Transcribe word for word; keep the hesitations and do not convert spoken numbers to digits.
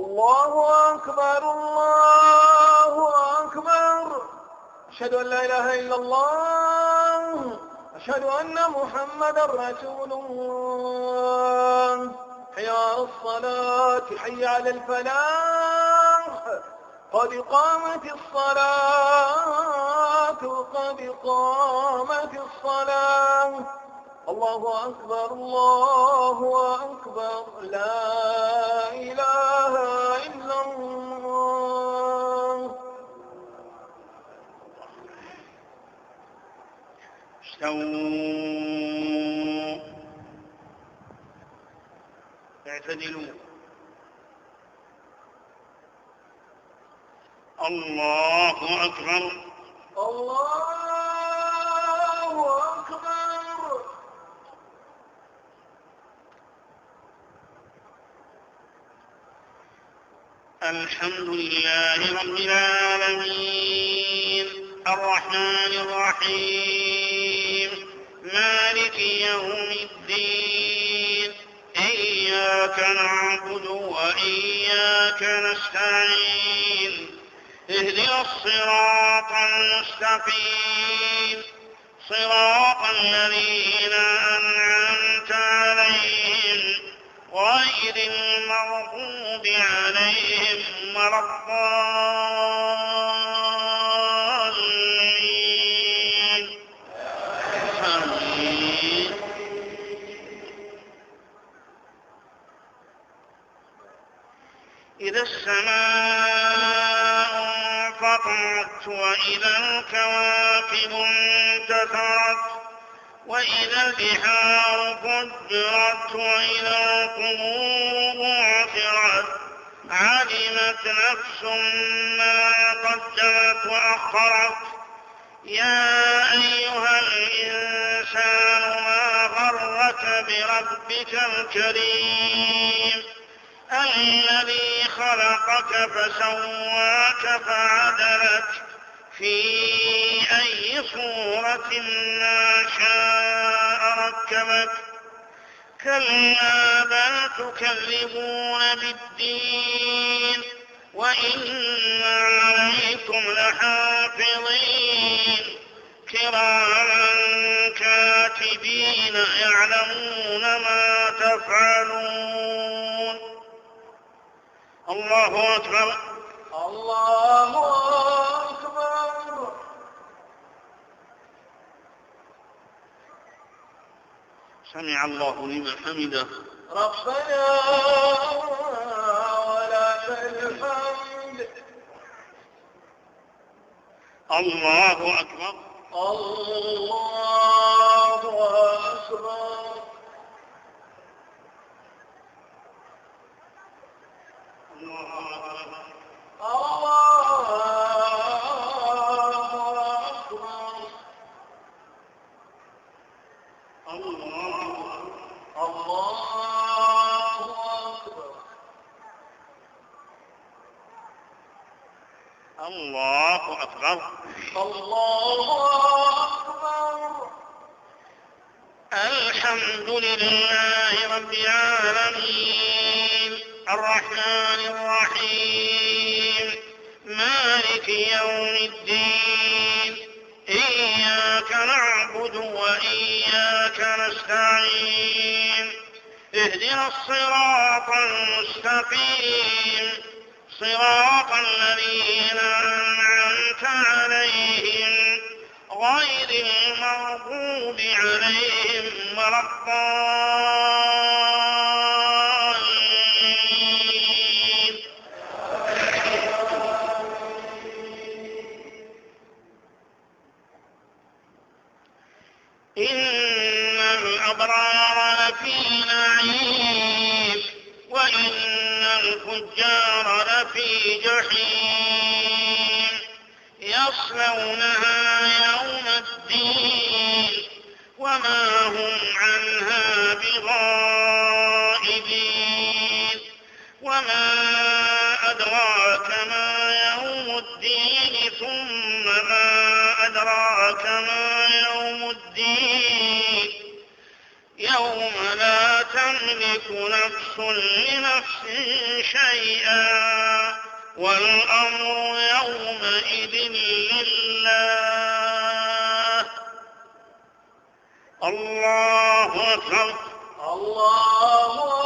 الله أكبر الله أكبر. أشهد أن لا إله إلا الله. أشهد أن محمدا رسول الله. حي على الصلاة حي على الفلاح قد قامت الصلاة قد قامت الصلاة. الله أكبر الله أكبر لا إله إلا الله. استووا اعتدلوا. الله أكبر الله أكبر. الحمد لله رب العالمين الرحمن الرحيم مالك يوم الدين إياك نعبد وإياك نستعين اهدنا الصراط المستقيم صراط الذين أنعمت عليهم غير المغضوب عليهم ولا الضالين. آمين. إذا السماء انفطرت وإذا الكواكب انتثرت وإذا البحار فجرت وإذا القبور بعثرت علمت نفس ما قدمت وأخرت. يا أيها الإنسان ما غرك بربك الكريم الذي خلقك فسواك فعدلك في أي صورة ما شاء ركبك. كلا بل تكذبون بالدين وإن عليكم لحافظين كراما كاتبين يعلمون ما تفعلون. الله أكبر الله أكبر. سمع الله لمن حمده ربنا ولك الحمد. الله أكبر الله أكبر. الله أكبر. الله أكبر. الحمد لله رب العالمين الرحمن الرحيم مالك يوم الدين إياك نعبد وإياك نستعين اهدنا الصراط المستقيم صراط الذين أنعمت عليهم غير المغضوب عليهم ولا الضالين. إن الأبرار لفي نعيم وإن الفجار لفي جحيم يصلونها يوم الدين وما هم عنها بغائبين. وما أدراك ما يوم الدين ثم ما أدراك ما يوم الدين يوم لا تملك تملك نفس لنفس شيئا والأمر يومئذ لله. الله أكبر. الله